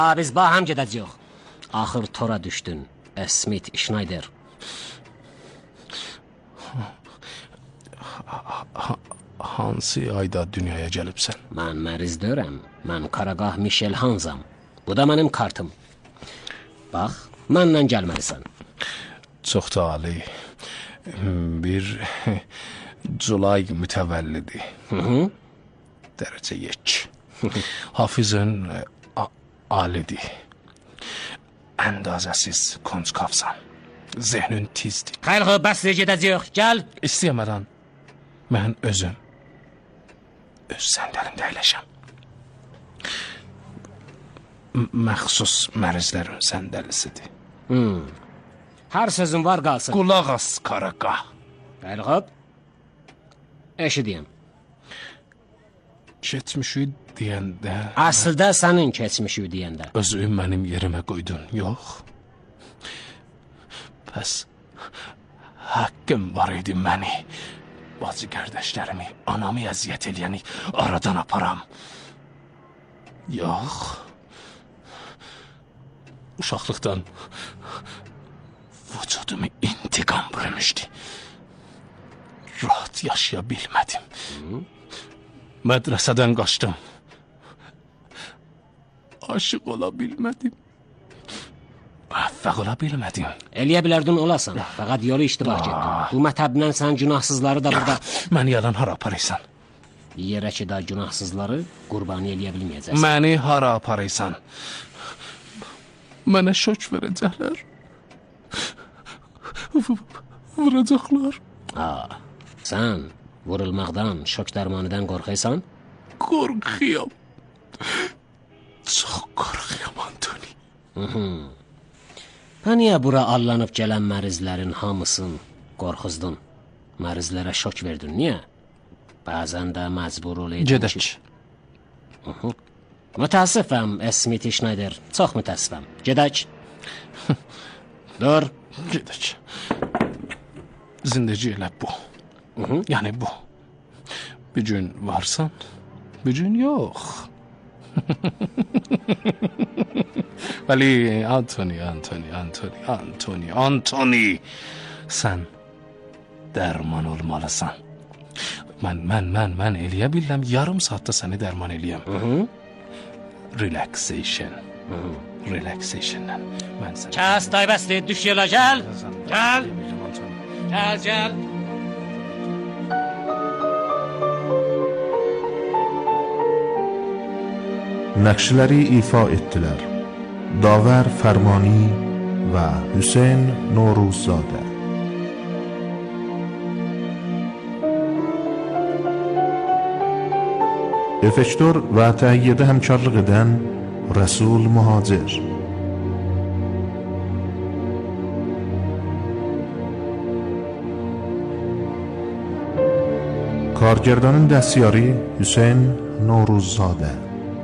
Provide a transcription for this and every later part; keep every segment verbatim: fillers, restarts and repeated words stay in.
Biz ba ham gedəcəyik. Axır tora düşdün, Smith Schneider. Hansı ayda dünyaya gəlibsən? Mən məriz deyirəm. Mən Qaragah Michel Hansam. Bu da mənim kartım. Bax, mənlə gəlməlisən. Çox da ali. Bir Culay mütəvəllidi. Hı -hı. Dərəcə yek. Hafizən alidir. Əndazəsiz konçkavsan. Zehnin tizdir. Xeyr, bəs gedəcəyik. Gəl. İstəyəmədən mən özüm öz səndəlimdə əyləşəm. Məxsus mərizlərin səndəlisidir. Hmm. Hər sözün var qalsın. Qulaq as, Qaragah. Xeyr, eşidiyəm. Keçmişi deyəndə... Aslında sənin keçmişi deyəndə. Özü mənim yerimə qoydun, yox. Bəs haqqım var idi məni, bacı qardaşlarımı, anamı əziyyət eləyəni aradan aparam. Yox. Uşaqlıqdan vücudumu intiqam bürümüşdü. Rahat yaşaya bilmədim. Hı? Mədrəsədən qaçdım. Aşıq ola bilmədim. Müvəffəq ola bilmədim. Eləyə bilərdin olasan, fəqət yolu iştibah getdin. Bu mətəblə sən günahsızları da burada... Məni yalan hara aparaysan? Yerə ki da günahsızları qurbani eləyə bilməyəcəksən. Məni hara aparaysan? Mənə şok verəcəklər. Vuracaqlar. Aa, sən vurulmaqdan, şok dərmanıdan qorxaysan? Qorxuyam. Çox qorxuyam, Antoni. Hı-hı. Bə niyə bura allanıb gələn mərizlərin hamısın qorxuzdun? Mərizlərə şok verdin, niyə? Bəzən də məcbur olaydım. Gedək. Hı-hı. Mütəəssifəm, Smith Schneider. Çox mütəəssifəm. Gedək. Dur. Gedək. Zindəcə elə bu. Hı-hı. Yəni bu. Bir gün varsan, bir gün yox. Vəli, Antoni, Antoni, Antoni, Antoni, Antoni. Sən dərman olmalısan. Mən, mən, mən, mən eləyə biləm, yarım saatda səni dərman eləyəm. Hı-hı. Relaxation. Hı-hı. Relaxation'dan. Mən səni... Kəs, daybəsli, düş yola, gəl. Gəl. Gəl, gəl. Nəqşləri ifa etdilər. Davər Fərmani və Hüseyn Noruzzadə. Effektor və təhiyyədə həmkarlıq edən Rəsul Muhacir. Kargerdanın dəstyarı Hüseyn Noruzzadə.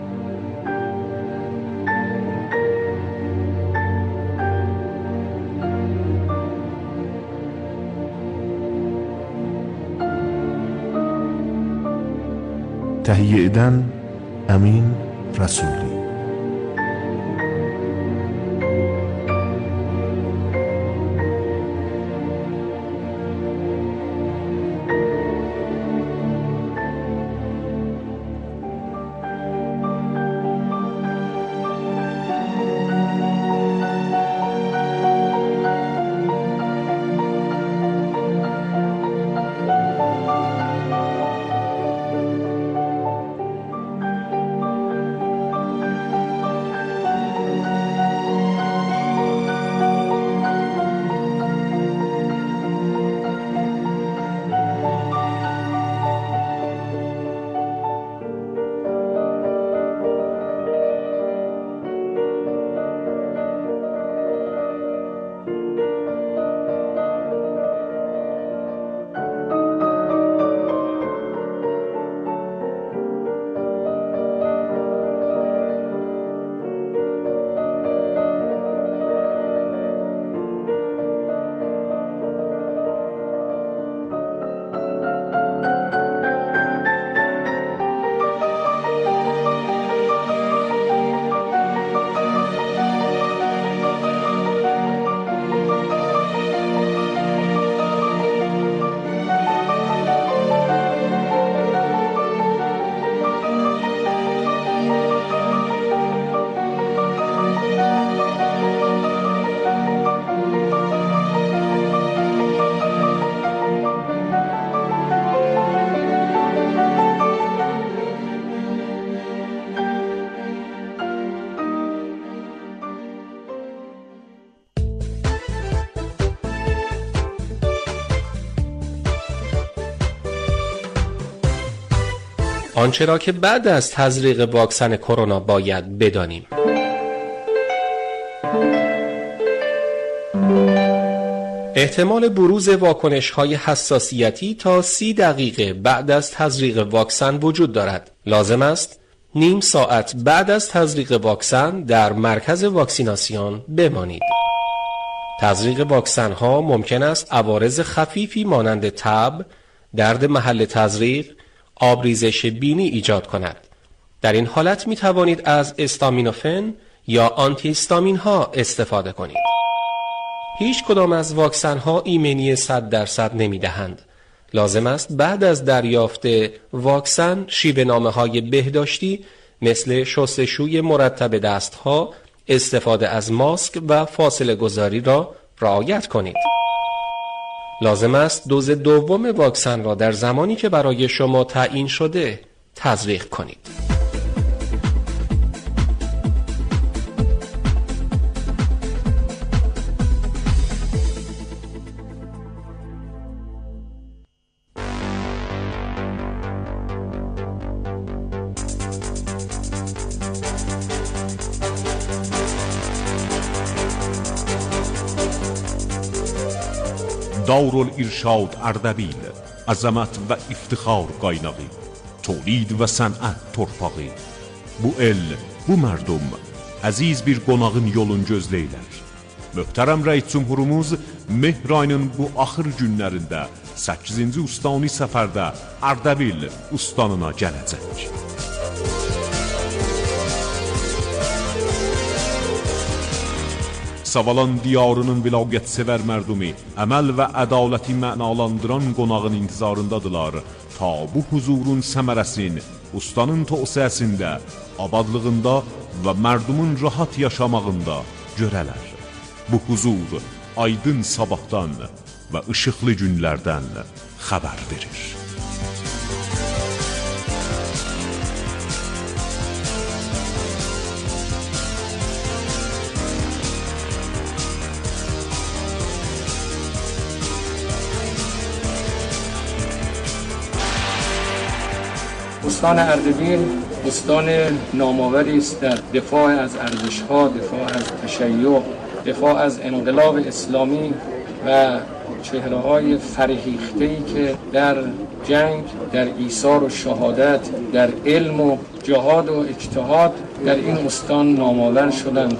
Təhiyyə edən Əmin Rəsuli. آنچه را که بعد از تزریق واکسن کرونا باید بدانیم. احتمال بروز واکنش‌های حساسیتی تا سی دقیقه بعد از تزریق واکسن وجود دارد. لازم است نیم ساعت بعد از تزریق واکسن در مرکز واکسیناسیون بمانید. تزریق واکسن ها ممکن است عوارض خفیفی مانند تب، درد محل تزریق، آبریزش بینی ایجاد کند. در این حالت می توانید از استامینوفن یا آنتی هیستامین ها استفاده کنید. هیچ کدام از واکسن ها ایمنی صد درصد نمی دهند. لازم است بعد از دریافت واکسن شیوه نامه های بهداشتی مثل شستشوی مرتب دست ها، استفاده از ماسک و فاصله گذاری را رعایت کنید. لازم است دوز دوم واکسن را در زمانی که برای شما تعیین شده تزریق کنید. دارالارشاد اردبیل، عظمت و افتخار qaynağı, tolid və sənət torpağı. Bu el, bu mərdum, əziz bir qonağın yolun gözləyilər. Möhtərəm rəis cümhurumuz mehr ayının bu axır günlərində səkkizinci ustani səfərdə Ardabil ustanına gələcək. Savalan diyarının vilayət-sevər mərdumi, əməl və ədaləti mənalandıran qonağın intizarındadılar. Ta bu huzurun səmərəsin, ustanın tövsiyəsində, abadlığında və mərdumun rahat yaşamağında görələr. Bu huzur aydın sabahdan və işıqlı günlərdən xəbər verir. استان اردبیل استان نامآوری است در دفاع از ارزش‌ها، دفاع از تشیع، دفاع از انقلاب اسلامی و چهره‌های فرهیخته‌ای که در جنگ، در ایثار و شهادت، در علم و جهاد و اجتهاد در این استان نامآور شدند.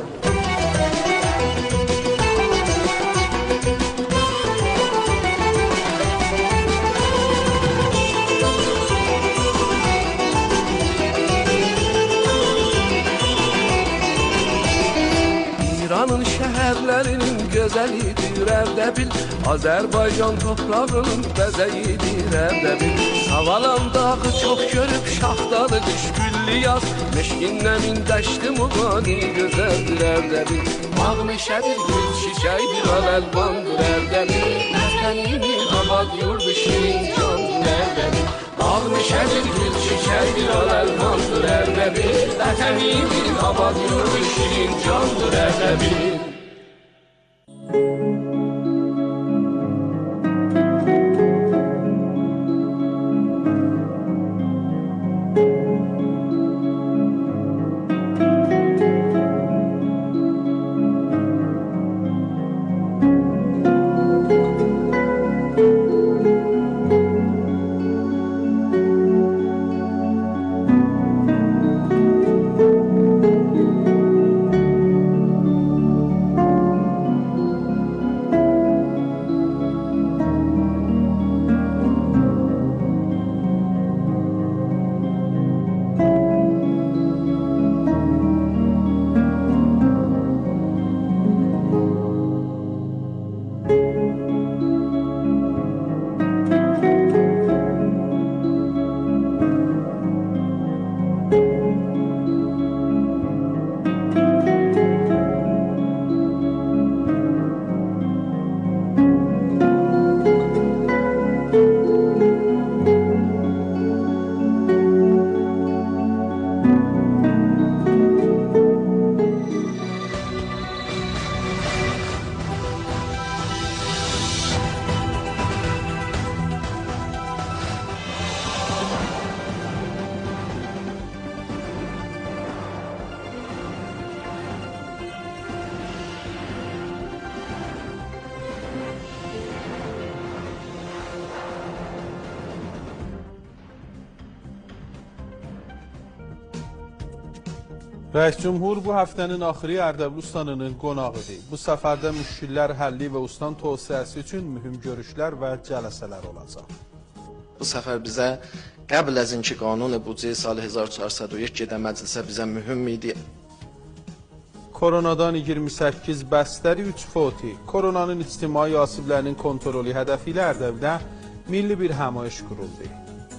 İranın şəhərlərinin gözəlidir Ərdəbil, Azərbaycan toprağının bəzəyidir Ərdəbil. Savalan dağı çox görüb şaxtalı qış güllü yaz, meşkin nəmin dəşti müqani gözəldir Ərdəbil. Ağ meşədir, gül çiçəkdir, al-əlvandır Ərdəbil. Vətənimin abad yurdu şirin candır Ərdəbil. Ağ meşədir, gül çiçəkdir, al-əlvandır Ərdəbil. Vətənimin abad yurdu şirin candır Ərdəbil. Rəis Cümhur bu həftənin axırı Ərdəbil ustanının qonağıdır. Bu səfərdə müşkillər həlli və ustan tövsiyəsi üçün mühüm görüşlər və cələsələr olacaq. Bu səfər bizə qəbl az inki qanun büdcə salı هزار و چهارصد و یک gedən məclisə bizə mühüm idi. Koronadan iyirmi səkkiz bəstəri, üç foti. Koronanın ictimai asiblərinin kontrolu hədəfi ilə Ərdəbildə milli bir həmayiş quruldu.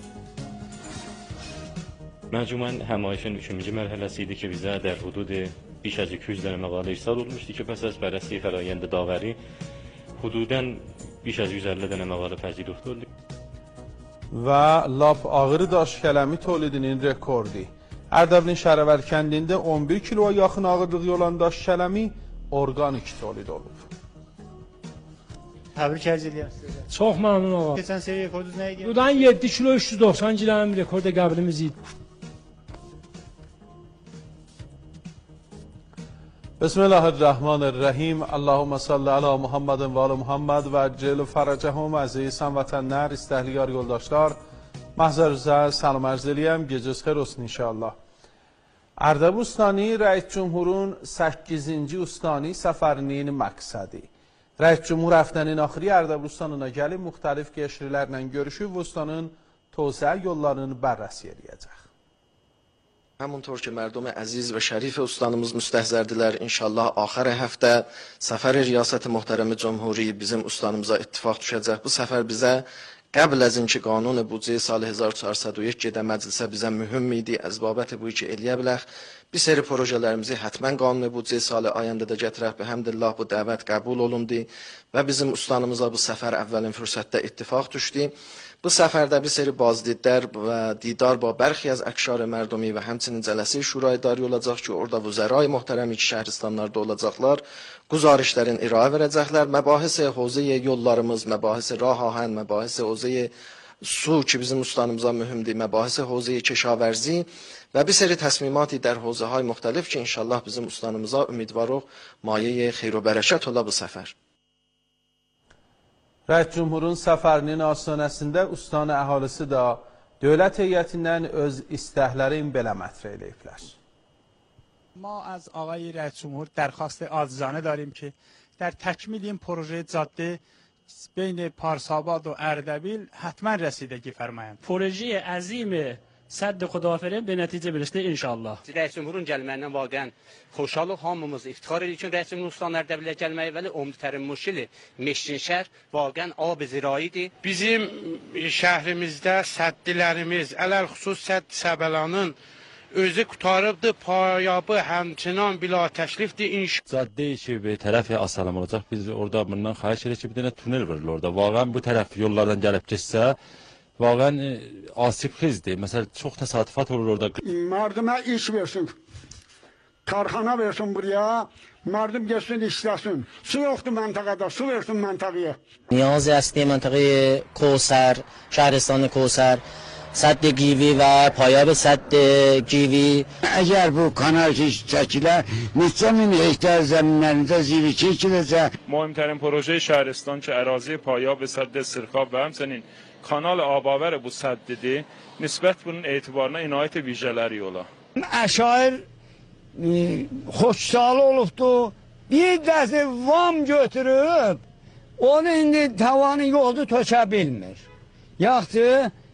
Məcmuən həmayişin üçüncü mərhələsi idi ki, bizə در حدود بیش از iki yüz dənə məqalə irsal olmuşdu ki, pəs az bərrəsi fərayənd davəri hududən بیش از yüz əlli dənə məqalə pəziruftu oldu. Və lap ağırı daş kələmi tolidinin rekordi. Ərdəbilin Şərəvər kəndində on bir kiloya yaxın ağırlığı olan daş kələmi orqanik tolid olub. Təbrik edirəm sizə. Çox məmnun oldum. Keçən səviyyə rekordunuz nə idi? Buradan yeddi kilo üç yüz doxsan qram rekorda qəbrimiz idi. Bismillahirrahmanirrahim. Allahumma salli ala Muhammedin və ala Muhammed və cəl fərəcəhum. Əziz həmvətənlər, istəhliyar yoldaşlar, məhzərinizə salam arz eləyəm. Gecəniz xeyir olsun inşallah. Ərdəbil ustani Rəis Cümhurun səkkizinci ustani səfərinin məqsədi. Rəis Cümhur həftənin axırı Ərdəbil ustanına gəlib müxtəlif qəşrilərlə görüşüb ustanın tövsiyə yollarını bərrəsi edəcək. همونطور که مردم عزیز و شریف استانımız müstəhzərdilər, inşallah axır həftə səfər riyasət محترم جمهوری bizim ustanımıza ittifaq düşəcək. Bu səfər bizə qəbl az inki qanun büdcə salı هزار و چهارصد و یک gedən məclisə bizə mühüm idi. Az babət bu ki eləyə bilək. Bir seri projelərimizi həttəmən qanun büdcə salı ayəndə də gətirək. Bihəmdillah bu dəvət qəbul olundu və bizim ustanımıza bu səfər əvvəlin fürsətdə ittifaq düşdü. Bu səfərdə bir seri bazdidlər və didar با برخی از اقشار مردمی və həmçinin cələsi şurayı dari olacaq ki, orada vüzərai muhterəm iki şəhristanlarda olacaqlar. Güzarişlərin irayə verəcəklər. Məbahis hozə yollarımız, məbahis rah ahən, məbahis hozə su ki bizim ustanımıza mühümdür, məbahis hozə keşavərzi və bir seri təsmimati در hozəhay müxtəlif ki, inşallah bizim ustanımıza ümidvarıq mayə xeyr və bərəkət ola bu səfər. Rəis Cümhurun səfərinin astanəsində ustan əhalisi də dövlət heyətindən öz istəklərini belə mətrə eləyiblər. ما از آقای رئیس جمهور درخواست عاجزانه داریم که در تکمیل این پروژه جاده بین پارساباد و اردبیل حتما رسیدگی فرمایند. پروژه عظیم سد خداوفرین به نتیجه برسته inşallah. Rəis Cümhurun gəlməyindən vaqəən xoşalıq, hamımız iftixar edirik ki, Rəis Cümhurun ustanlar Ərdəbilə gəlməyi və umdətərin müşkili Meşrin şəhər vaqəən ab ziraidir. Bizim şəhrimizdə səddilərimiz, ələl xüsus sədd Səbəlanın özü qutarıbdır, payabı həmçinan bila təşrifdir inşallah. Cadde ki bir tərəf asalım olacaq. Biz orada bundan xahiş edirik ki, bir dənə tunel verilir orada. Vaqəən bu tərəf yollardan gəlib keçsə vaqəən asib xizdir. Məsələn, çox təsadüfat olur orada. Mardımə iş versin, karxana versin buraya, مردم گشتن işləsin. Su yoxdur məntəqədə, su versin məntəqəyə. نیازی است منطقه کوثر، شهرستان کوثر، سد گیوی و پایاب سد گیوی. اگر bu kanal çekilə, neçə min hektar zəminlərində zirə çəkiləcək. مهمترین پروژه شهرستان که اراضی پایاب سد سرخاب و همچنین kanal آباور bu səddidir. Nisbət bunun etibarına inayət vijələri ola. Əşair xoşsalı olubdu. Bir dəsi vam götürüb, onu indi tavanı yoldu tökə bilmir. Yaxşı,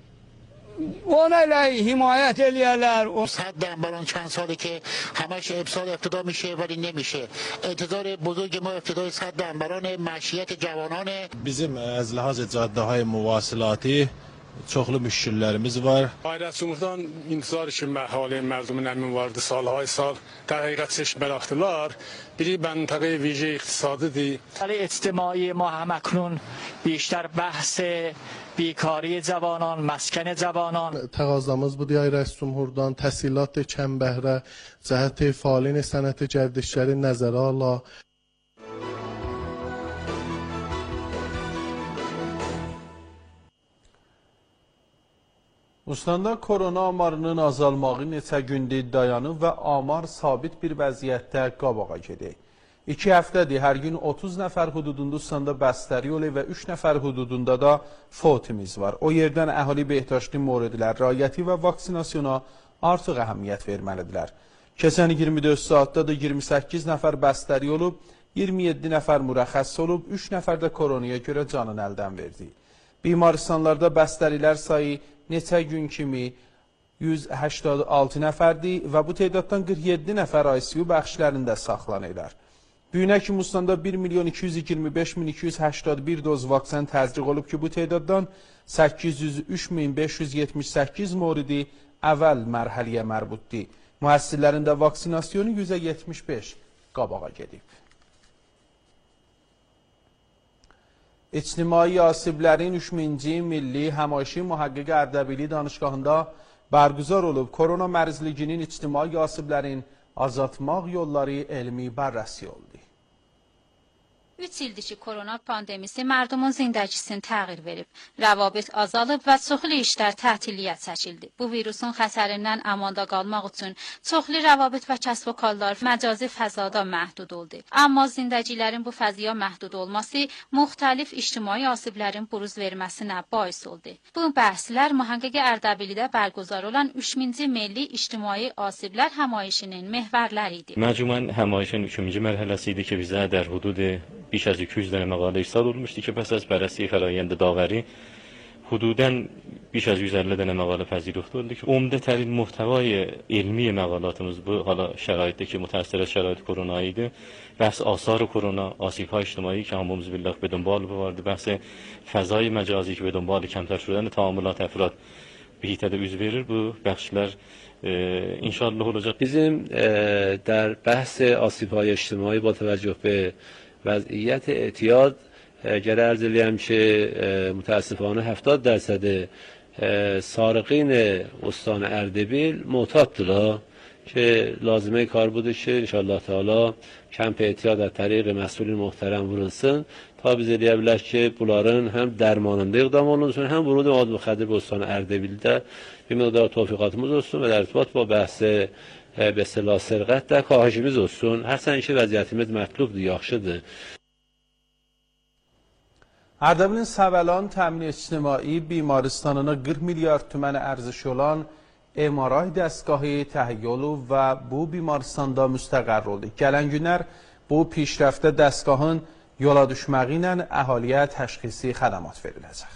ona elə himayət eləyərlər. صد دنبالان چند ساله که همش افساد ابتدا میشه ولی نمیشه. انتظار بزرگ ما ابتدای صد دنبالان مشیت جوانانه. Bizim az lihaz caddeهای مواصلاتی çoxlu müşkillərimiz var. Rəis Cümhurdan intizar üçün məhali mərdumun əmin vardı salهای سال تحقیقات چشم براختlar. Biri منطقه ویژه اقتصادیdir. اجتماعی ما همکنون بیشتر بحث بیکاری جوانان، مسکن جوانان. Təqazımız bu deyə Rəis Cümhurdan təhsilat kəm bəhrə cəhət fəaliyyət sənət gərdişləri nəzərə ala. Ustandə korona amarının azalmağı neçə gündür dayanıb və amar sabit bir vəziyyətdə qabağa gedir. İki həftədir hər gün otuz nəfər hududunda ustandə bəstəri olub və üç nəfər hududunda da fotimiz var. O yerdən əhali behtaşlı moridlər, rayəti və vaksinasiyona artıq əhəmiyyət verməlidirlər. Keçən iyirmi dörd saatda da iyirmi səkkiz nəfər bəstəri olub, iyirmi yeddi nəfər mürəxəs olub, üç nəfər də koronaya görə canını əldən verdi. Bimaristanlarda bəstərilər sayı neçə gün kimi yüz həştad altı nəfərdir və bu tədaddan qırx yeddi nəfər I C U bəxşlərində saxlanırlar. Bu günə kimi Ustandə bir milyon iki yüz iyirmi beş min iki yüz həştad bir doz vaksin təzyiq olub ki, bu tədaddan səkkiz yüz üç min beş yüz yetmiş səkkiz moridi əvvəl mərhəliyə mərbutdir. Müəssisələrində vaksinasyonu yüzə yetmiş beş qabağa gedib. İctimai asiblərin üç minci milli həmayişi mühəqqiq Ərdəbili danışqahında bərgüzar olub. Korona mərzliginin ictimai asiblərin azaltmaq yolları elmi bərrəsi oldu. üç ildir ki, korona pandemisi mərdumun zindəgisini təğyir verib. Rəvabit azalıb və çoxlu işlər tətilliyə çəkildi. Bu virusun xəsərindən amanda qalmaq üçün çoxlu rəvabit və kəsb və kallar məcazi fəzada məhdud oldu. Amma zindəgilərin bu fəziyə məhdud olması müxtəlif ictimai asiblərin buruz verməsinə bais oldu. Bu bəhslər Mühəqqiq Ərdəbilidə bərgüzar olan üç minci milli ictimai asiblər həmayişinin məhvərləri idi. Məcmuən həmayişin üçüncü mərhələsi idi ki, bizə در حدود بیش از iki yüz tane مقاله ارسال olmuştu ki pes az بررسی فرایند داوری حدوداً بیش از yüz elli tane مقاله پذیرفته oldu ki عمده ترین محتوای علمی مقالاتımız bu حالا شرایطی که متأثر از شرایط کرونایی idi. بحث آثار کرونا، آسیب‌های اجتماعی که همومز بالله به دنبال بورد، بحث فضای مجازی که به دنبال کمتر شدن تعاملات افراد به هیئت عضو verir. Bu بخشler انشالله olacak. Bizim در بحث آسیب‌های اجتماعی با توجه به وضعیت اعتیاد اگر عرض لیم که متاسفانه هفتاد درصد سارقین استان اردبیل معتاد دلا که لازمه کار بوده که انشالله تعالی کمپ اعتیاد از طریق مسئولین محترم ورنسن تا بزرگی بلش که بولارن هم درماننده اقدام olunsun هم ورود مواد مخدر به استان اردبیل در bir مقدار توفیقاتımız olsun ve در ارتباط با بحث به اصطلاح سرقت در کاهشimiz olsun. Her sene işe vəziyyətimiz mətlubdur, yaxşıdır. Ərdəbilin Səvəlan Təmin İctimai Bimarstanına qırx milyard tümən ərziş olan M R I dəstgahı təhiyyə olub və bu bimaristanda müstəqər oldu. Gələn günlər bu pişrəftə dəstgahın yola düşməyi ilə əhaliyə təşxisi xədəmat veriləcək.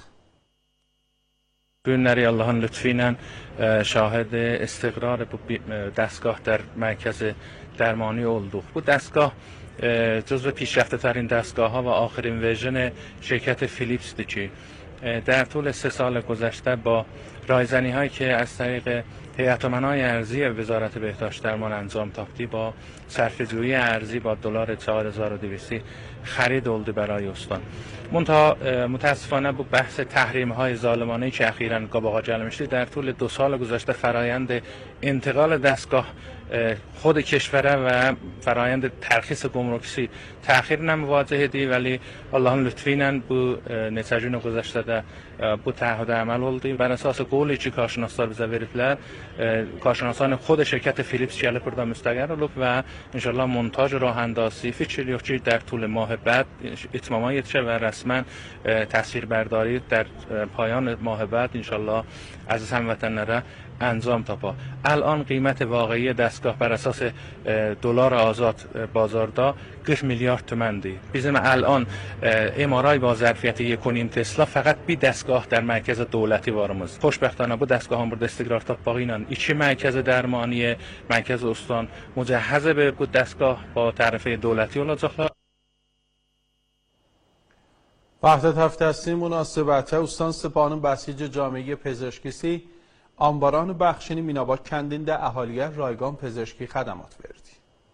Bu günləri Allahın lütfi ilə şahid استقرار bu دستگاه در مرکز درمانی olduq. Bu دستگاه جزو پیشرفته ترین دستگاه ها و آخرین ورژن شرکت فیلیپس دی که در طول سه سال گذشته با رایزنی هایی که از طریق هیئت امنای ارضی وزارت بهداشت درمان انجام تافتی با صرفه‌جویی ارزی با دلار چهار هزار و دویست خرید oldu برای استان. منتها متاسفانه bu بحث تحریم های ظالمانه که اخیراً قابقا جلمشتی در طول دو سال گذشته فرایند انتقال دستگاه خود کشوره و فرایند ترخیص گمرکی تأخیر نمواجه دی ولی Allah'ın lütfiyle bu neticənin گذشته de bu تعهد عمل oldu. بر اساس قولی که کارشناسlar bize veriblər, کارشناسان خود شرکت فیلیپس gəlib burada müstəqər olub və inşallah montaj rah اندازی fikirliyor ki در طول ماه بعد اتماما yetişər və rəsmən təsvirbərdari در پایان ماه بعد inşallah aziz həmvətənlərə انجام تاپا. الان قیمت واقعی دستگاه بر اساس دلار آزاد بازاردا qırx میلیارد تومنdir. Bizim الان M R I با ظرفیت یک و نیم تسلا فقط bir دستگاه در مرکز دولتی varımız. خوشبختانه bu دستگاهın burada istiqrar tapmağı ilə iki mərkəz dərmani, mərkəz استان مجهز به bu دستگاه با تعرفه دولتی olacaqlar. وحدت هفته‌سی مناسبت استان سپاهان بسیج جامعه پزشکی آنباران بخشینی میناباد کندinde ahaliye raygon پزشکی خدمات verdi.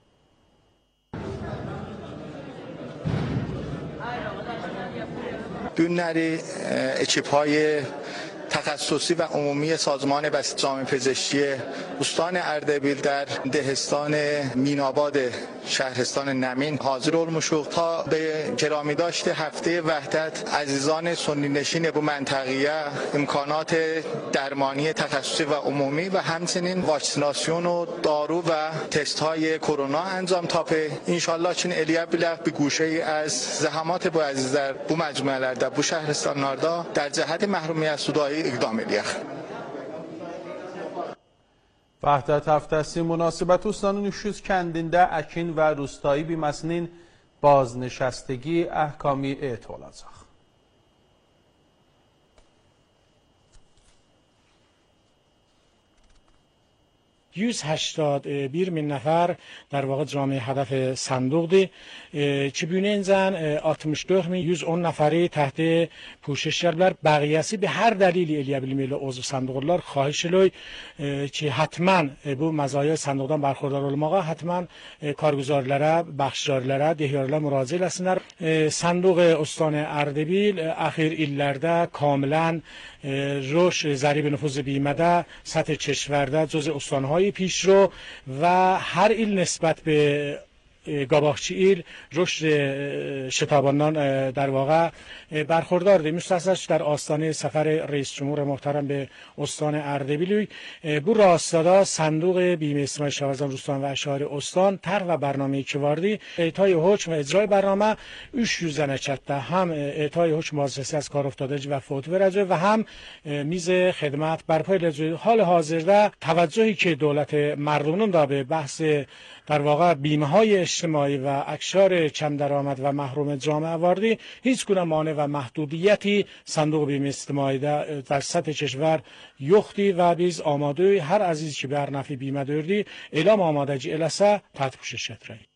günləri ekipهای تخصصی و عمومی سازمان بسیج جامعه پزشکی استان اردبیل در دهستان میناباد شهرستان نمین حاضر olmuşuq تا به گرامی داشته هفته وحدت عزیزان سنی نشین bu منطقه امکانات درمانی تخصصی و عمومی و همچنین واکسیناسیون و دارو و تست های کرونا انجام تاپه انشالله چین الیه بلغ به گوشه از زحمات bu عزیزler bu məcmuələrdə bu şəhərstanlarda در جهت محرومیت سودایی اقدام edək. Vahdət həftəsi münasibəti Ustanın üç yüz kəndində əkin və rustayı bimasının baznişəstəgi əhkami et olacaq. yüz هشتاد و یک bin نفر در واقع جامعه هدف صندوقی که بیننزن altmış dört bin yüz on نفری تحت پوشش کرد بقیه‌سی به هر دلیلی الیه بیلیمیل عضو صندوقlar خواهش لوی که حتما bu مزایای صندوقdan برخوردار olmağa حتما کارگزارlara, bəxşikarlara, dehyarlara müraciət etsinlər. Sandıq Ustani Ərdəbil axir illərdə kamilən رشد ضریب نفوذ بیمه سطح کشور جزء استانهای پیشرو و هر ایل نسبت به گاباخچی ایل رشد شتابانان در واقع برخوردار دی مستحضرش در آستانه سفر رئیس جمهور محترم به استان اردبیل bu راستا صندوق بیمه اجتماعی شهرستان روستان و اشهر استان طرح و برنامه که واردی اعطای حکم و اجرای برنامه üç yüz نچته هم اعطای حکم بازرسی از کار افتاده و فوت برجه و هم میز خدمت برپای لجوی حال حاضر توجهی که دولت مردمون دا به بحث در واقع بیمه های اجتماعی و اکثار کم درآمد و محروم جامعه واردی هیچ گونه مانع و محدودیتی صندوق بیمه اجتماعی در سطح کشور یختی و biz آماده هر عزیزی که بر نفع بیمه دردی اعلام آمادگی eləsə تحت پوشش gətirək.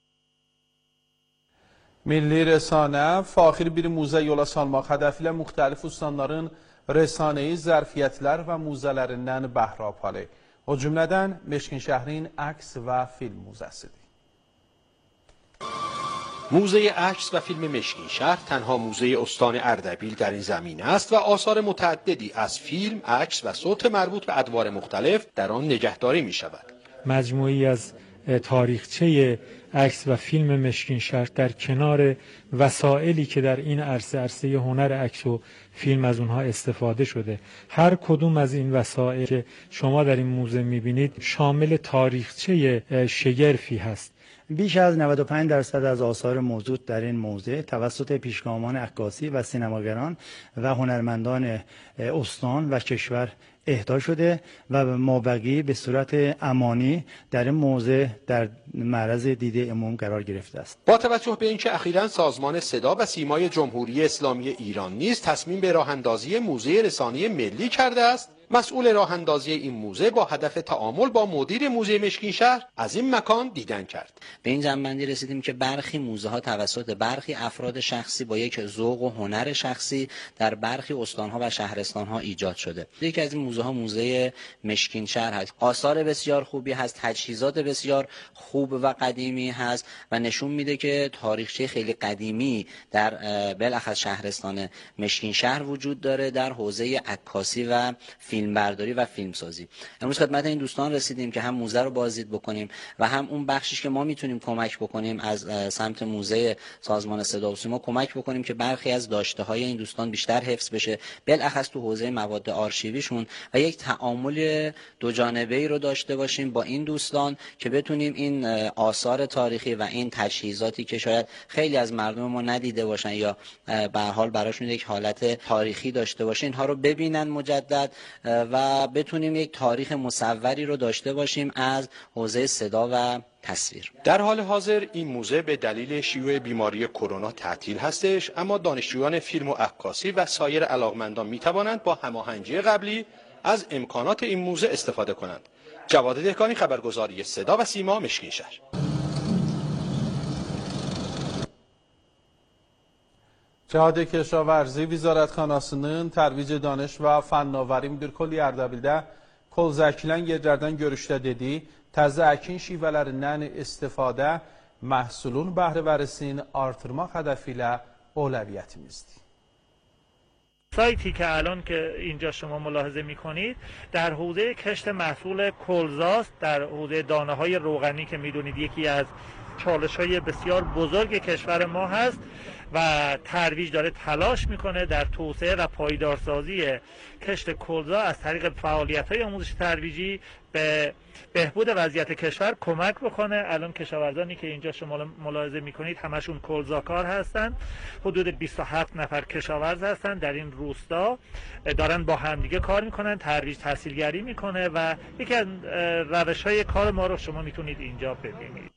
Milli Rəsanə faxir bir muzey yola salmaq hədəfilə müxtəlif ustanların rəsanəyi zərfiyyətlər və muzələrindən bəhrə aparır. O cümlədən Meşkin şəhrin əks və film muzesidir. موزه عکس و فیلم مشکین شهر تنها موزه استان اردبیل در این زمینه است و آثار متعددی از فیلم، عکس و صوت مربوط به ادوار مختلف در آن نگهداری می شود. مجموعی از تاریخچه عکس و فیلم مشکین شهر در کنار وسایلی که در این عرصه عرصه هنر عکس و فیلم از اونها استفاده شده. هر کدوم از این وسایل که شما در این موزه میبینید شامل تاریخچه شگرفی هست. بیش از نود و پنج درصد از آثار موجود در این موزه توسط پیشگامان عکاسی و سینماگران و هنرمندان استان و کشور اهدا شده و مابقی به صورت امانی در این موزه در معرض دید عموم قرار گرفته است. با توجه به اینکه اخیراً سازمان صدا و سیمای جمهوری اسلامی ایران نیز تصمیم به راه اندازی موزه رسانه‌ای ملی کرده است، مسئول راه اندازی این موزه با هدف تعامل با مدیر موزه مشکین شهر از این مکان دیدن کرد. به این جنبندی رسیدیم که برخی موزه ها توسط برخی افراد شخصی با یک ذوق و هنر شخصی در برخی استانها و شهرستانها ایجاد شده. یکی از این موزه ها موزه مشکین شهر هست. آثار بسیار خوبی هست، تجهیزات بسیار خوب و قدیمی هست و نشون میده که تاریخچه خیلی قدیمی در بالاخص شهرستان مشکین شهر وجود داره در حوزه عکاسی و فیلمبرداری و فیلمسازی. امروز خدمت این دوستان رسیدیم که هم موزه رو بازدید بکنیم و هم اون بخشیش که ما میتونیم کمک بکنیم از سمت موزه سازمان صدا و سیما کمک بکنیم که برخی از داشته های این دوستان بیشتر حفظ بشه، بالاخص تو حوزه مواد آرشیویشون و یک تعامل دو جانبه‌ای رو داشته باشیم با این دوستان که بتونیم این آثار تاریخی و این تجهیزاتی که شاید خیلی از مردم ما ندیده باشن یا به هر حال براشون یک حالت تاریخی داشته باشه اینها رو ببینن مجدد و بتونیم یک تاریخ مصوری رو داشته باشیم از حوزه صدا و تصویر. در حال حاضر این موزه به دلیل شیوع بیماری کرونا تعطیل هستش، اما دانشجویان فیلم و عکاسی و سایر علاقمندان می توانند با هماهنگی قبلی از امکانات این موزه استفاده کنند. جواد دهقانی، خبرگزاری صدا و سیما، مشکین شهر. Cihad Keşavarzi Vizarətxanasının Tərvic Danış və Fənnavəri Müdir Kolli Ərdəbildə kol zəkilən yerlərdən görüşdə dedi, təzə əkin şivələrindən istifadə məhsulun bəhrəvərisini artırmaq hədəfi ilə اولویتیمizdir. سایتی که الان که اینجا شما ملاحظه میکنید در حوزه کشت محصول کلزاست، در حوزه دانه های روغنی که میدونید یکی از چالش‌های بسیار بزرگ کشور ما هست و ترویج داره تلاش میکنه در توسعه و پایدارسازی کشت کلزا از طریق فعالیت‌های آموزش ترویجی به بهبود وضعیت کشور کمک بکنه. الان کشاورزانی که اینجا شما ملاحظه میکنید همشون کلزاکار هستن، حدود بیست و هفت نفر کشاورز هستن در این روستا، دارن با همدیگه کار میکنن، ترویج تحصیلگری میکنه و یکی از روش‌های کار ما رو شما میتونید اینجا ببینید.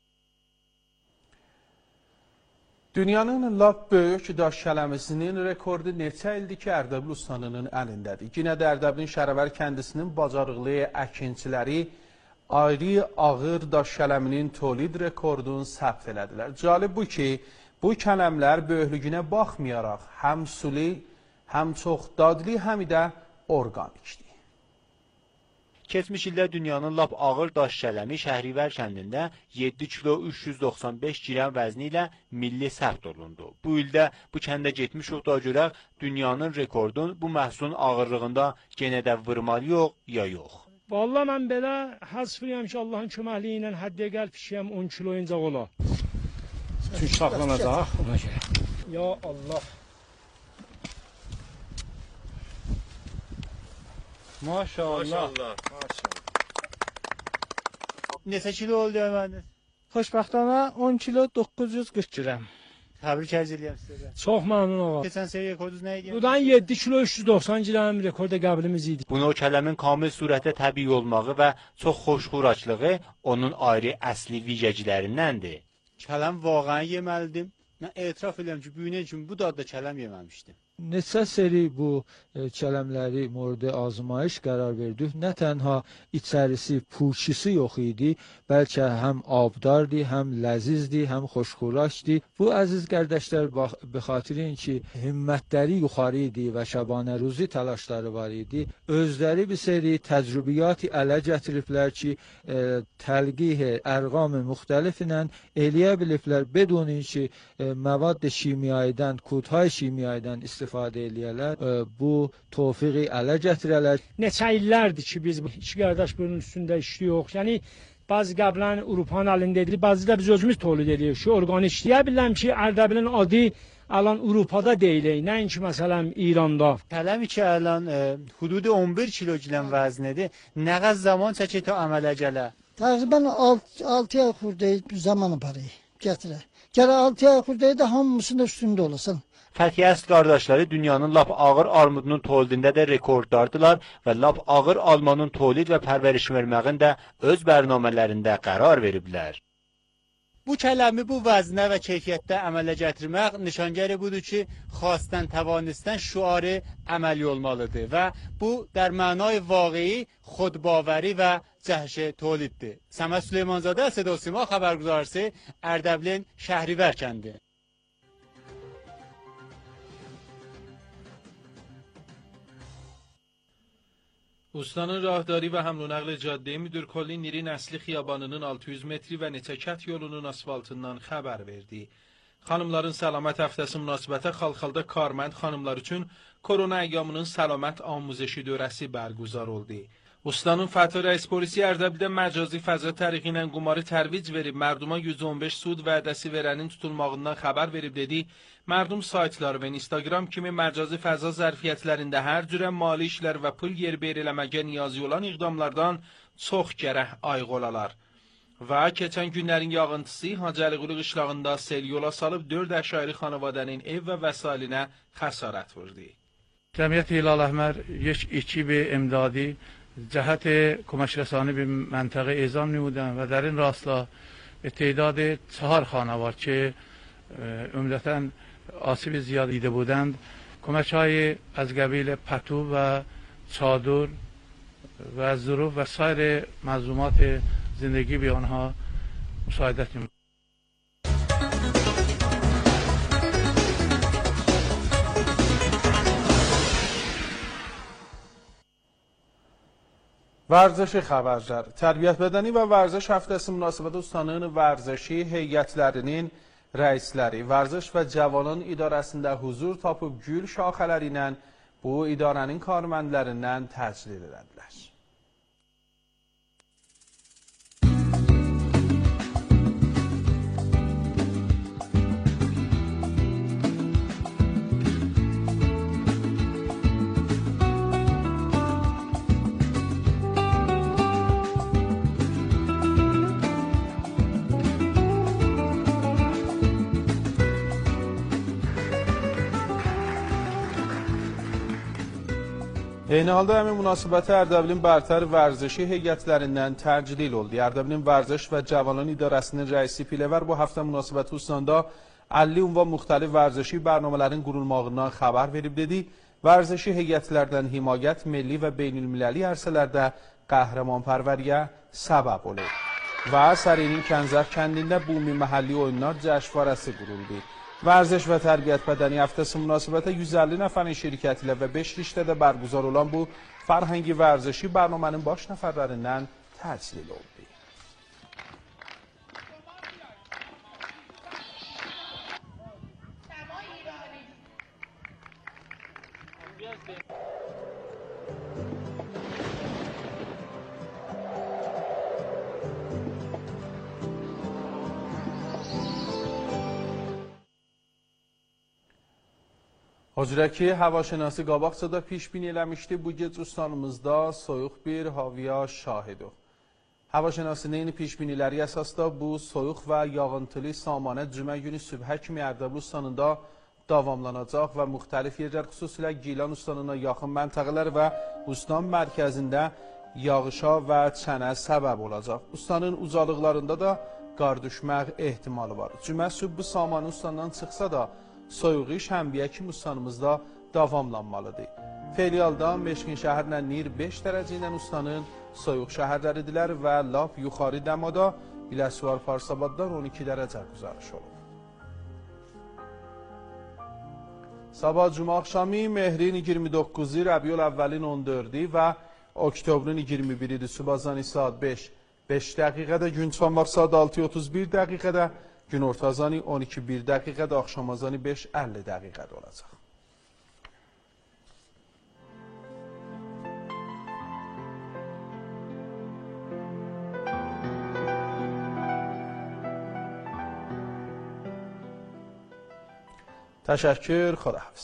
Dünyanın lap böyük daş şələməsinin rekordu neçə ildir ki, Ərdəbil ustanının əlindədir. Yine də Ərdəbilin Şərəvər kəndisinin bacarıqlı əkinçiləri ayrı ağır daş şələminin tolid rekordunu səbt elədilər. Cəlib bu ki, bu kələmlər böyüklüyünə baxmayaraq həm suli, həm çox dadlı, həm də orqanikdir. Keçmiş ildə dünyanın lap ağır daş şələmi Şəhrivər kəndində yeddi kilo üç yüz doxsan beş gram vəzni ilə milli səbt olundu. Bu ildə bu kəndə getmiş olduğa görə dünyanın rekordun bu məhsulun ağırlığında yenə də vurmalı yox, ya yox. Vallahi mən belə həsfliyəm ki, Allahın köməkliyi ilə həddiyə gəl pişiyəm on kilo incə ola. Çünki saxlanacaq. Ya Allah. Maşallah. Neçə kilo oldu Öməriniz? Xoşbəxtana on kilo doqquz yüz qırx gram. Təbrik edirəm sizə. Çox məmnun olam. Keçən səviyyə rekordunuz nə idi? Buradan yeddi kilo üç yüz doxsan gram rekorda qəbilimiz idi. Bunu o kələmin kamil surətdə təbii olmağı və çox xoşxuraçlığı onun ayrı əsli vicəclərindəndir. Kələm vaqəən yeməlidim. Mən etiraf edirəm ki, bu günə kimi bu dadda kələm yeməmişdim. Neçə seri bu e, kələmləri mورد azmayış qərar verdik. Nə tənha içərisi, puşisi yox idi, bəlkə həm abdardı, həm ləzizdi, həm xoşxuraşdı. Bu əziz qardaşlar be xatirin ki, himmətləri yuxarı idi və şəbanə ruzi təlaşları var idi. Özləri bir seri təcrübiyyat ələ gətiriblər ki, e, təlqih ərqam müxtəlif ilə eləyə biliblər bedun ki, e, məvad kimyaidən, kodhay kimyaidən istifadə istifadə eləyərlər, bu tövfiqi ələ gətirərlər. Neçə illərdir ki, biz iki qardaş bunun üstündə işləyirik. Yəni, bazı qəblən Avropanın əlində edilir, bazı da biz özümüz tolid edirik. Şu orqanik işləyə biləm ki, Ərdəbilin adı alan Avropada deyilir, nəinki məsələn İranda. Kələmi ki, alan e, hudud on bir kilogram vəznidir. Nə qədər zaman çəkir ta əmələ gələ? Təqribən altı ay xurdə zaman aparır, gətirər. Gələ altı ay xurdə də hamısının üstündə olasın. Fəthi Əsl qardaşları dünyanın lap ağır armudunun tolidində də rekordlardılar və lap ağır almanın tolid və pərvəriş verməğin də öz bərnamələrində qərar veriblər. Bu kələmi bu vəznə və keyfiyyətdə əmələ gətirmək nişangəri budur ki, xasten təvanistən şuarı əməli olmalıdır və bu در معنای واقعی خودباوری و جهش تولiddir. Səməd Süleymanzadə, Səda Sima xəbərgüzarısı, Ərdəbilin Şəhrivər kəndi. Ustanın rahdari ve hamle naql cadde müdür koli Niri Nəsli xiyabanının altı yüz metri ve neçəkət yolunun asfaltından xəbər verdi. Xanımların Səlamət həftəsi münasibətə Xalxalda Karmənd xanımlar üçün korona əyyamının Səlamət amuzəşi dörəsi bərguzar oldu. Ustanın Fətə Rəis polisi Ərdəbildə məcazi fəza təriqi ilə qumarı tərvic verib, mərduma yüz on beş sud vədəsi verənin tutulmağından xəbər verib dedi. Mərdum saytları və Instagram kimi məcazi fəza zərfiyyətlərində hər cürə mali işlər və pul yerber eləməgə niyazi olan iqdamlardan çox gərək ayıq olalar. Və keçən günlərin yağıntısı Hacəliqulu qışlağında sel yola salıb dörd əşairi xanavadənin ev və vəsailinə xəsarət vurdu. Cəmiyyət Hilal Əhmər یک ekibi امدادی جهت کمک رسانی به منطقه اعزام نمودند و در این راستا به تعداد چهار خانوار که عمدتاً آسیب زیاد دیده بودند کمک های از قبیل پتو و چادر و ظروف و سایر مظلومات زندگی به آنها مساعدت نمود. Vərzəşi xəbərlər. Tərbiyyət bədəni və vərzəş həftəsi münasibəti ustanın vərzəşi heyətlərinin rəisləri, vərzəş və cavanın idarəsində huzur tapıb gül şaxələri ilə bu idarənin karməndlərindən təcrid edədilər. Eyni halda həmin münasibətə Ərdəbilin Bərtər vərzişi heyətlərindən təclil oldu. Ərdəbilin Vərziş və Cavanların İdarəsinin rəisi Piləvər bu həftə münasibəti hususunda əlli ünvan müxtəlif vərzişi bərnamələrin qurulmağından xəbər verib dedi. Vərzişi heyətlərdən himayət milli və beynülmilləli ərsələrdə qəhrəmanpərvəriyə səbəb olur. Və Sərinin Kənzər kəndində bumi məhəlli oyunlar cəşvarəsi quruldu. Vərziş və Tərbiyyət Bədəni həftəsi münasibətə yüz əlli nəfərin şirkəti ilə və beş riştədə bərgüzar olan bu fərhəngi vərzişi bərnamənin baş nəfərlərindən təclil oldu. O cürə ki, havaşinası qabaqcada piş bin eləmişdi, bu gec ustanımızda soyuq bir havaya şahiduq. Havaşinasının piş biniləri əsasda bu soyuq və yağıntılı samanə cümə günü sübhə kimi Ərdəbil ustanında davamlanacaq və müxtəlif yerlər, xüsusilə Gilan ustanına yaxın məntəqələr və ustan mərkəzində yağışa və çənə səbəb olacaq. Ustanın ucalıqlarında da qar düşmək ehtimalı var. Cümə sübh bu samanı ustandan çıxsa da, soyuq iş həmbiyə kimi ustanımızda davamlanmalıdır. Felialdan Meşkin şəhərlə Nir beş dərəcə ilə ustanın soyuq şəhərləridirlər və lap yuxarı dəmada Biləsuvar Farsabaddan on iki dərəcə güzarış olub. Sabah Cuma axşamı Mehrin iyirmi doqquzu, Rəbiyül əvvəlin on dördü və Oktobrun iyirmi biridir. Subazani saat beş, beş dəqiqədə, gün çıxanmaq saat altı otuz bir dəqiqədə, gün ortazani on iki bir dəqiqədə, axşamazani beş əlli dəqiqədə olacaq. Təşəkkür, xudahafız.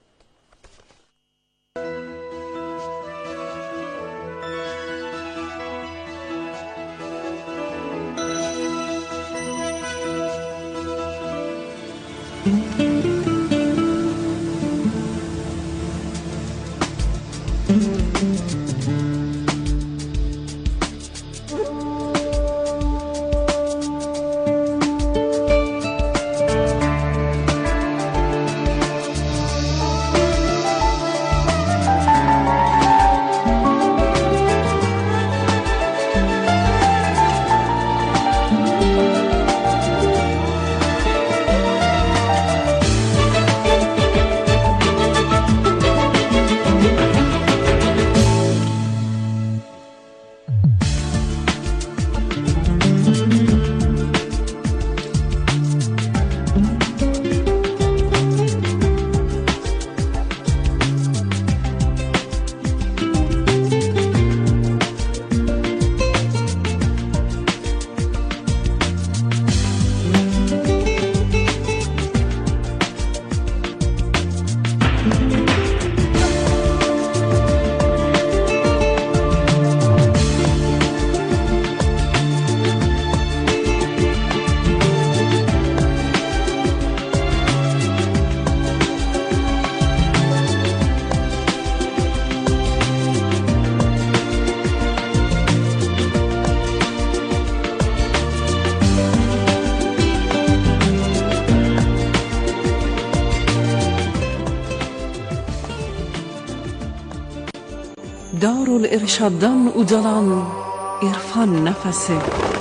Darülirşaddan ucalan irfan nəfəsi,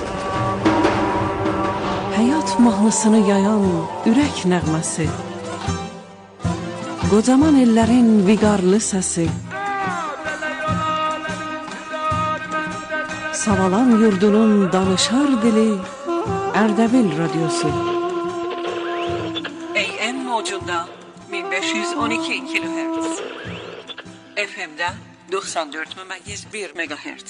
həyat mahnısını yayan ürək nəğməsi, qocaman ellərin viqarlı səsi, Savalan yurdunun danışar dili Ərdəbil radyosu. A M mocunda bin beş yüz on iki kilohertz, F M'de doksan dört memeyiz bir megahertz.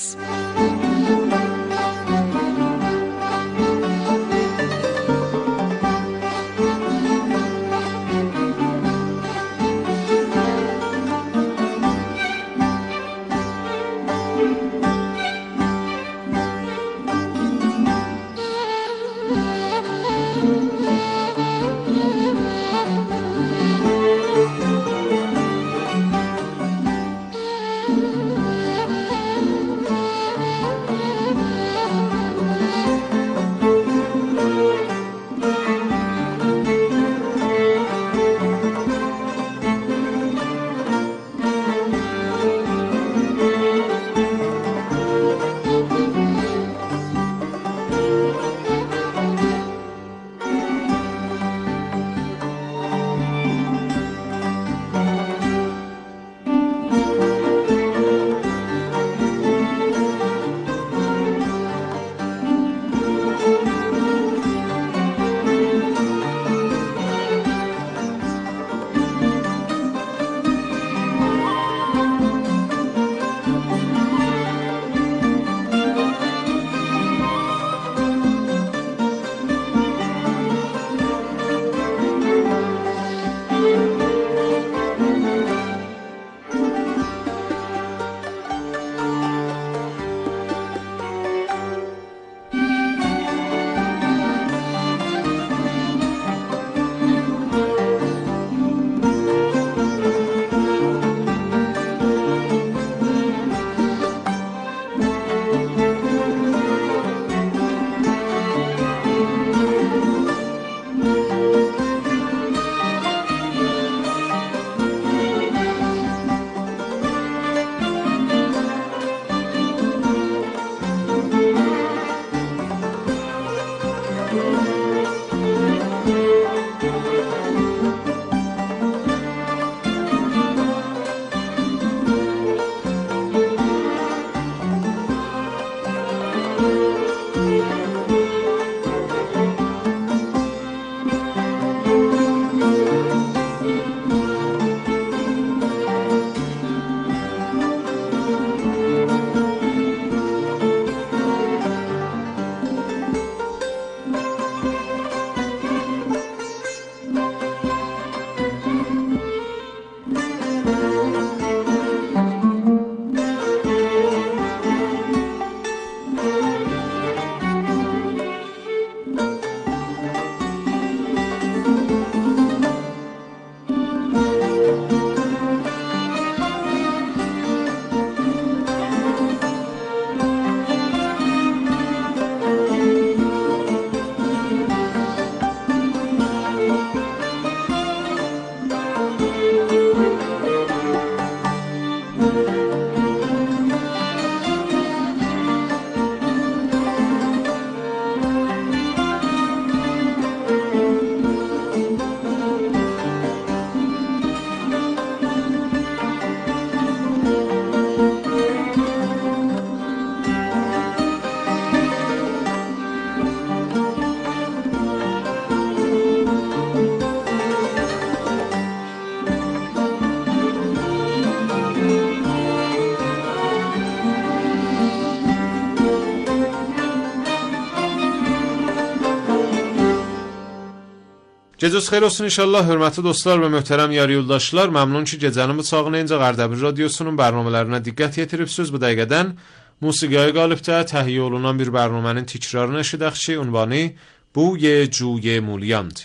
Gecəniz xeyir olsun inşallah. Hörmətli dostlar və möhtərəm yar yoldaşlar, məmnun ki gecənin bu çağınca Ərdəbil radiosunun bərnamələrinə diqqət yetiribsiniz. Bu dəqiqədən musiqiyə qalibdə təhiyyə olunan bir bərnamənin təkrarını eşidək ki, ünvanı بوی جوی مولیاند.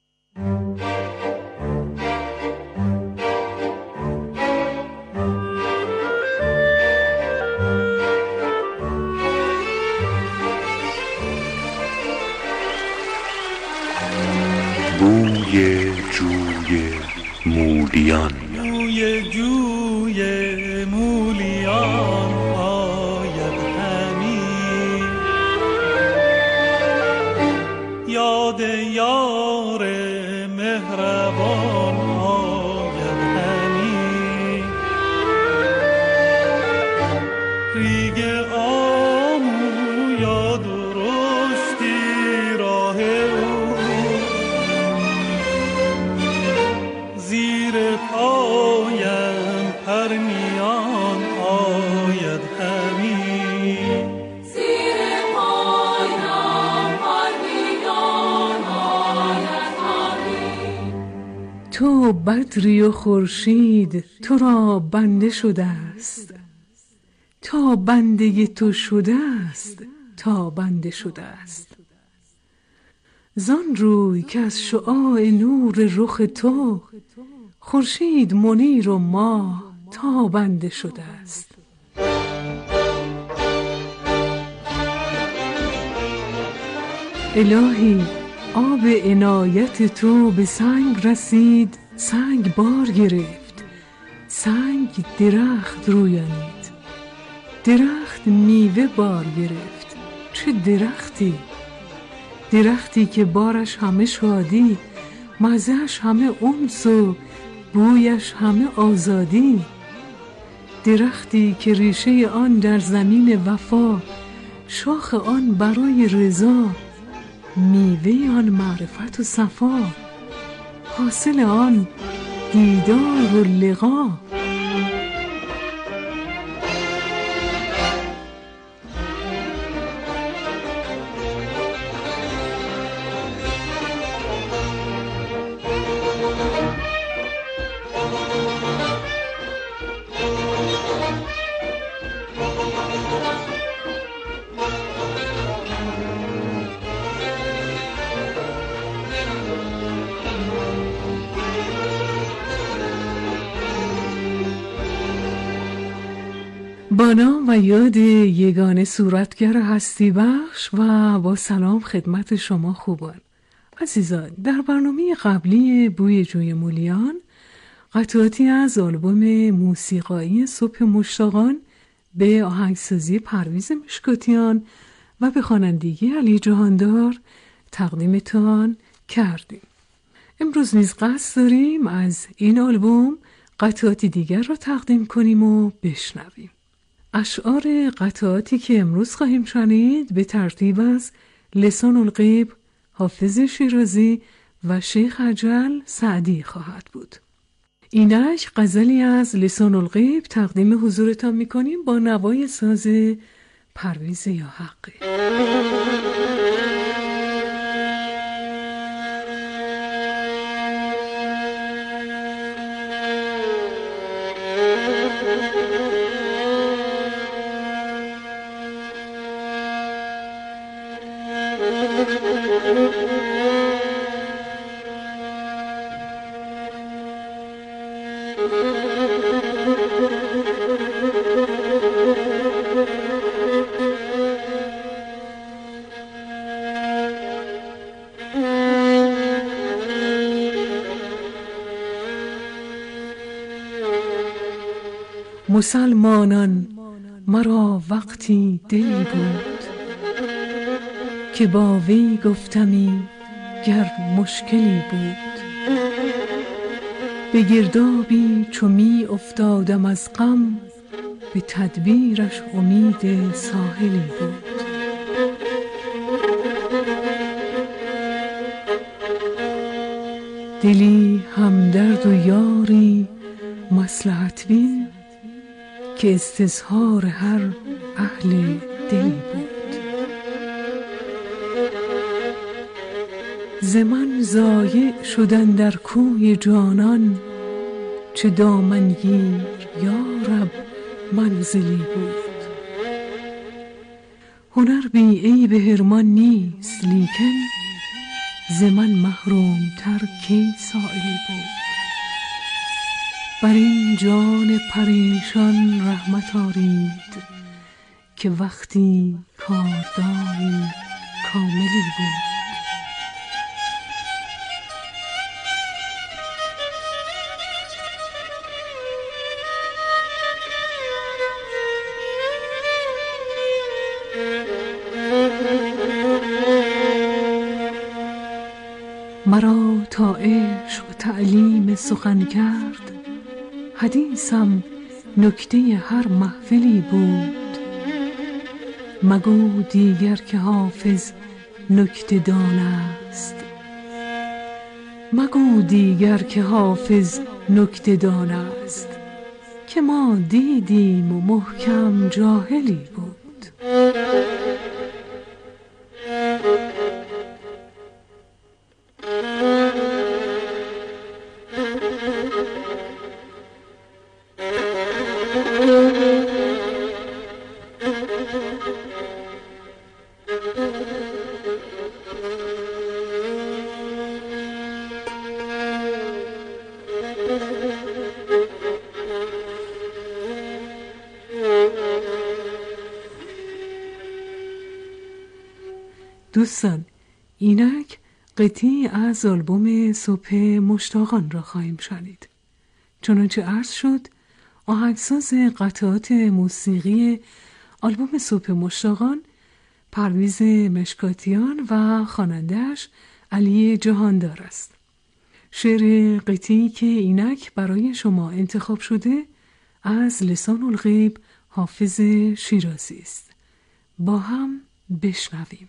بوی جوی مولیان، بوی جوی مولیان آید همی، یاد یار مهربان آید همی، ریگ آمو یا درشتی راه او، زیر پایم پرنیان آید همی، زیر پایم پرنیان آید همی. تو بدری و خورشید تو را بنده شده است، تا بنده تو شده است تا بنده شده است. زان روی که از شعاع نور رخ تو خورشید منیر و ماه تابنده شده است. الهی آب عنایت تو به سنگ رسید، سنگ بار گرفت، سنگ درخت رویانید، درخت میوه بار گرفت. چه درختی؟ درختی که بارش همه شادی، مزهش همه انس و بویش همه آزادی. درختی که ریشه آن در زمین وفا، شاخ آن برای رضا، میوه آن معرفت و صفا، حاصل آن دیدار و لقا. با نام و یاد یگانه صورتگر هستی بخش و با سلام خدمت شما خوبان عزیزان. در برنامه قبلی بوی جوی مولیان قطعاتی از آلبوم موسیقایی صبح مشتاقان به آهنگسازی پرویز مشکاتیان و به خوانندگی علی جهاندار تقدیمتان کردیم. امروز نیز قصد داریم از این آلبوم قطعاتی دیگر را تقدیم کنیم و بشنویم. اشعار قطعاتی که امروز خواهیم شنید به ترتیب از لسان الغیب، حافظ شیرازی و شیخ اجل سعدی خواهد بود. اینک غزلی از لسان الغیب تقدیم حضورتان می‌کنیم با نوای ساز پرویز یا حقی. مسلمانان مرا وقتی دلی بود که با وی گفتمی گر مشکلی بود، به گردابی چو می افتادم از غم به تدبیرش امید ساحلی بود. دلی همدرد و یاری مصلحت بین که استظهار هر اهل دلی بود. ز من ضایع شدن در کوی جانان، چه دامنگیر یارب منزلی بود. هنر بی عیب حرمان نیست، لیکن ز من محروم تر کی سائلی بود. بر این جان پریشان رحمت آرید، که وقتی کاردانی کاملی بود. مرا تا عشق تعلیم سخن کرد، حدیثم نکته هر محفلی بود. مگو دیگر که حافظ نکته دان است، مگو دیگر که حافظ نکته دان است، که ما دیدیم و محکم جاهلی بود. دوستان، اینک قطعی از آلبوم صبح مشتاقان را خواهیم شنید. چنانچه عرض شد، آهنگساز قطعات موسیقی آلبوم صبح مشتاقان پرویز مشکاتیان و خواننده‌اش علی جهاندار است. شعر قطعی که اینک برای شما انتخاب شده از لسان الغیب حافظ شیرازی است. با هم بشنویم.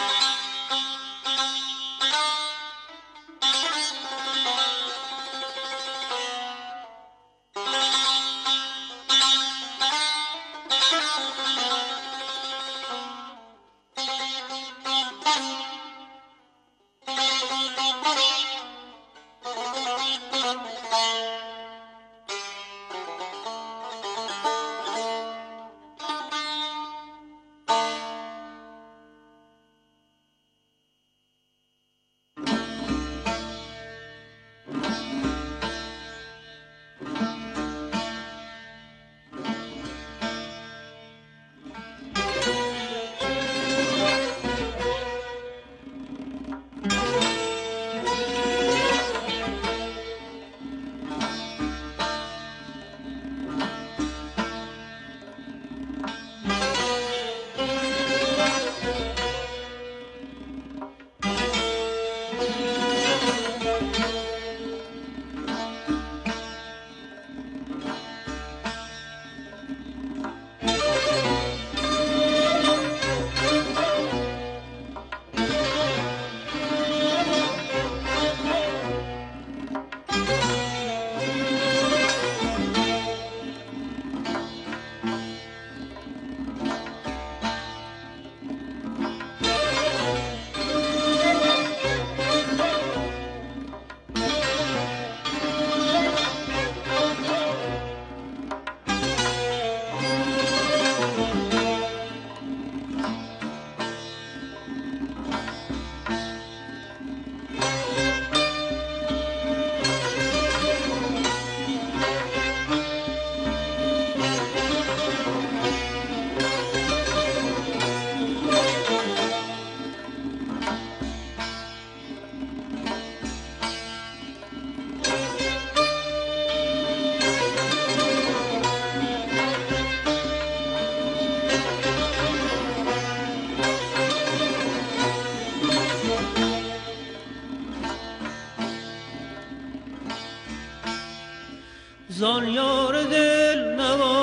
زان یار دل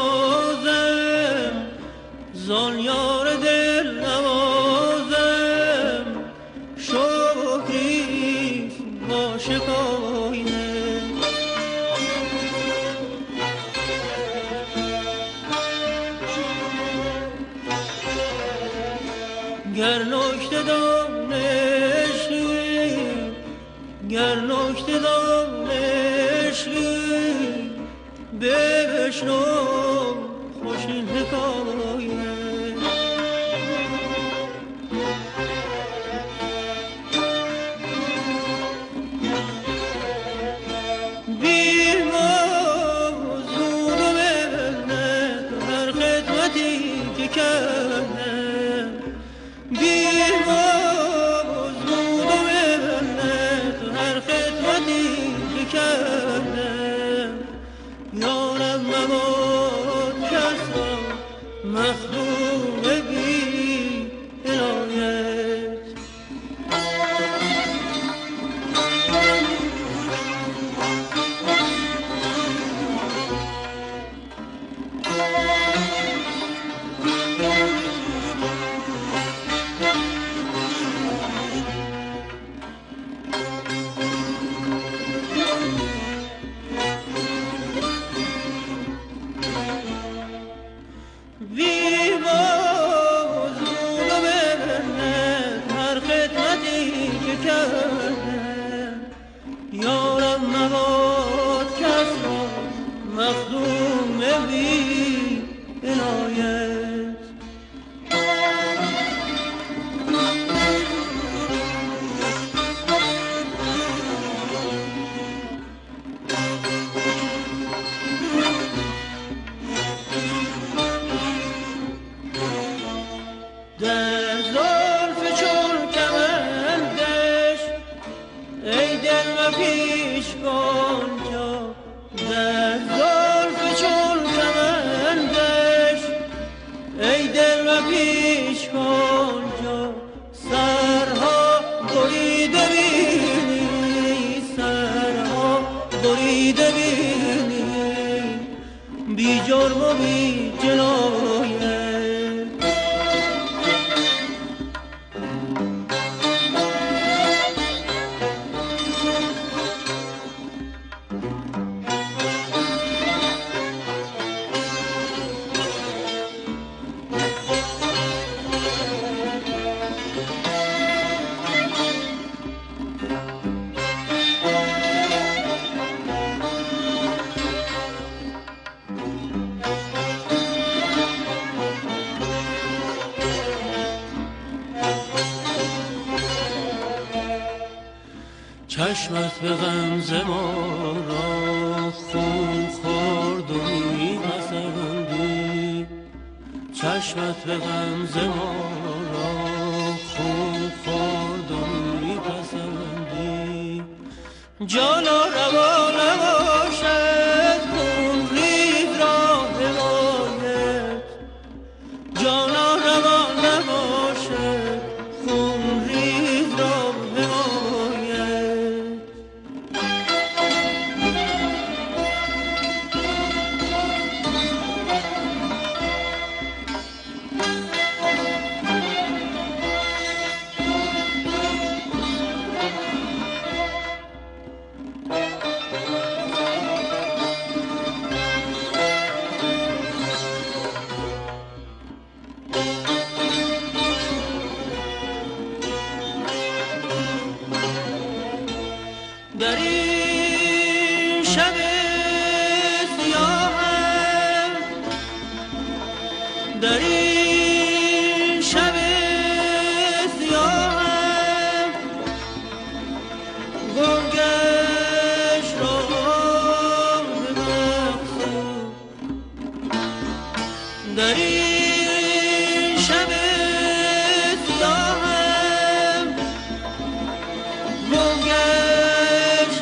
نوازم، زان یار دل نوازم، شکری عاشق آینه. گر نکته دانشی گر نکته دانشی بشنو خوش این حکایت. چشمت به غمزه ما را خون خورد و میپسندی، چشمت به غمزه ما را خون خورد و میپسندی. جانا روا نباشد خون ریز را حمایت، جانا روا نباشد خون ریز را در این شب سیاهم، در این شب سیاهم گنگش را به مقصود، در این شب سیاهم گنگش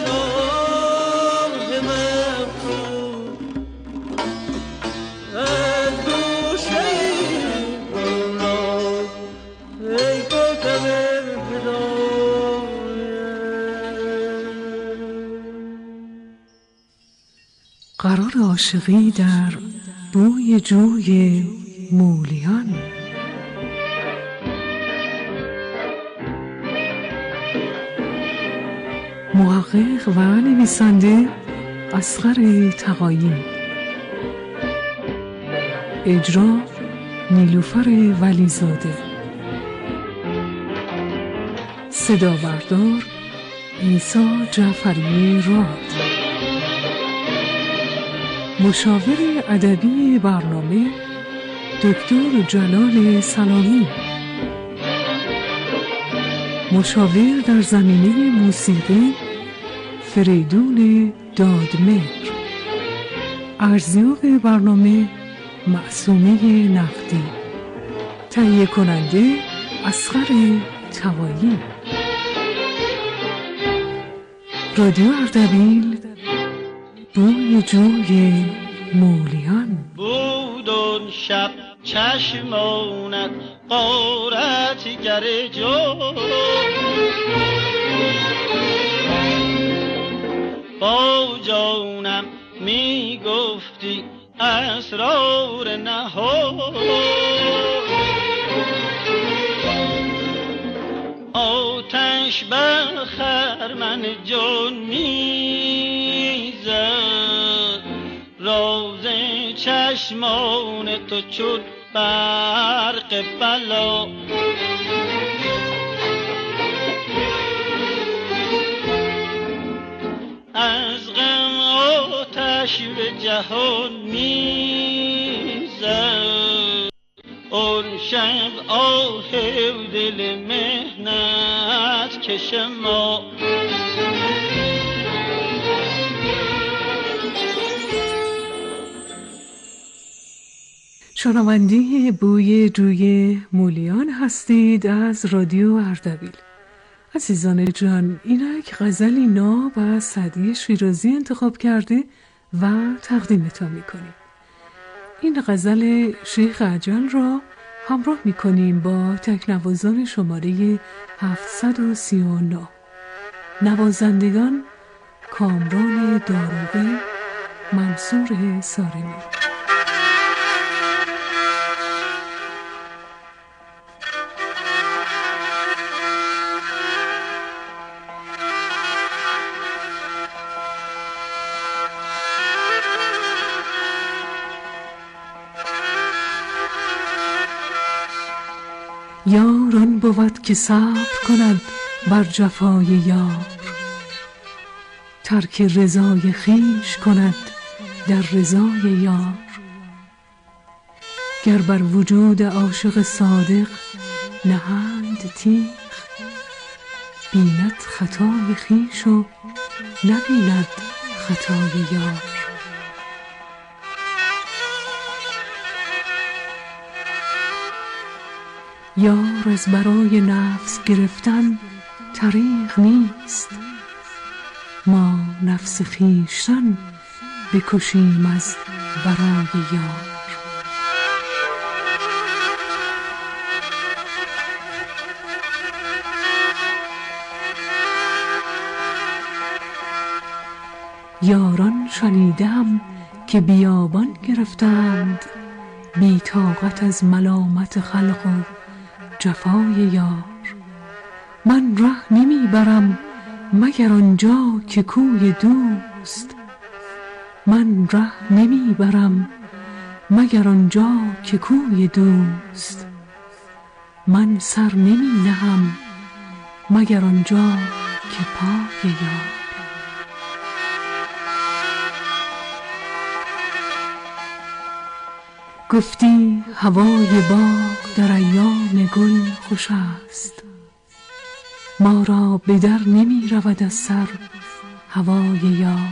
قرار عاشقی در بوی جوی مولیان. محقق و نویسنده اصغر تقایی، اجرا نیلوفر ولیزاده، صدا بردار عیسی جعفری راد. مشاور ادبی برنامه دکتر جلال سلامی. مشاور در زمینه موسیقی فریدون دادمهر. ارزیاب برنامه معصومه نقدی. تهیه کننده اصغر توایی. رادیو اردبیل، بوی جوی مولیان. بود اون شب چشمانت غارت گر جو، با جانم می گفتی اسرار نهان، آتش بر خرمن جان میزد، راز چشمان تو چون برق بلا. از غم آتش به جهان میزد، اون شب آه دل مهنت کش ما. شنونده بوی جوی مولیان هستید از رادیو اردبیل. عزیزان جان، اینک غزلی ناب از سعدی شیرازی انتخاب کرده و تقدیمتان میکنیم. این غزل شیخ عجل را همراه میکنیم با تکنوازان شماره هفتصد و سی و نه. نوازندگان کامران داروغی، منصور سارمی. یار آن بود که صبر کند بر جفای یار، ترک رضای خویش کند در رضای یار. گر بر وجود عاشق صادق نهند تیغ، بیند خطای خویش و نبیند خطای یار. یار از برای نفس گرفتن طریق نیست، ما نفس خویشتن بکشیم از برای یار. یاران شنیدم که بیابان گرفتند، بی طاقت از ملامت خلق و جفای یار. من ره نمی برم مگر آنجا که کوی دوست، من ره نمی برم مگر آنجا که کوی دوست. من سر نمی نهم مگر آنجا که پای یار. گفتی هوای باغ در ایام گل خوش است، ما را به در نمی رود از سر هوای یار.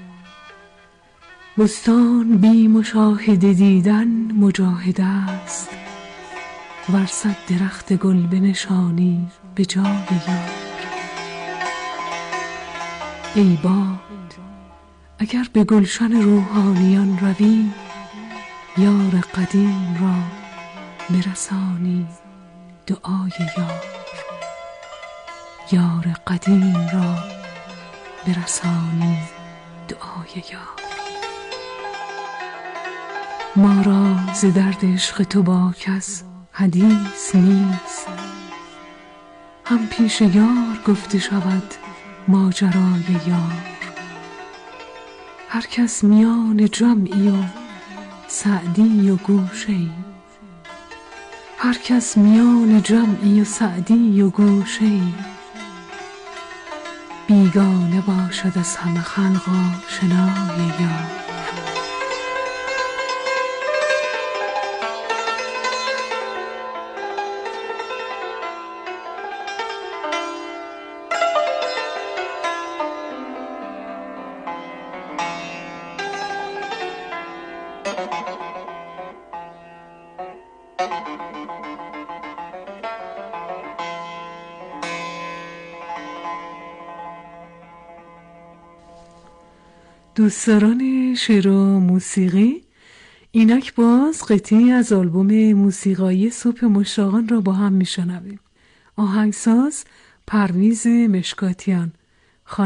بستان بی مشاهده دیدن مجاهده است، ور صد درخت گل بنشانی به جای یار. ای باد اگر به گلشن روحانیان روی، یار قدیم را برسانی دعای یار. یار قدیم را برسانی دعای یار. ما را ز درد عشق تو با کس حدیث نیست، هم پیش یار گفته شود ماجرای یار. هر کس میان جمعی و سعدی و گوشه‌ای، هر کس میان جمعی و سعدی و گوشه‌ای. بیگانه باشد از همه خلقا شنای یار. دوستداران شعر و موسیقی، اینک باز قطعی از آلبوم موسیقایی صبح مشتاقان را با هم میشنویم. آهنگساز پرویز مشکاتیان،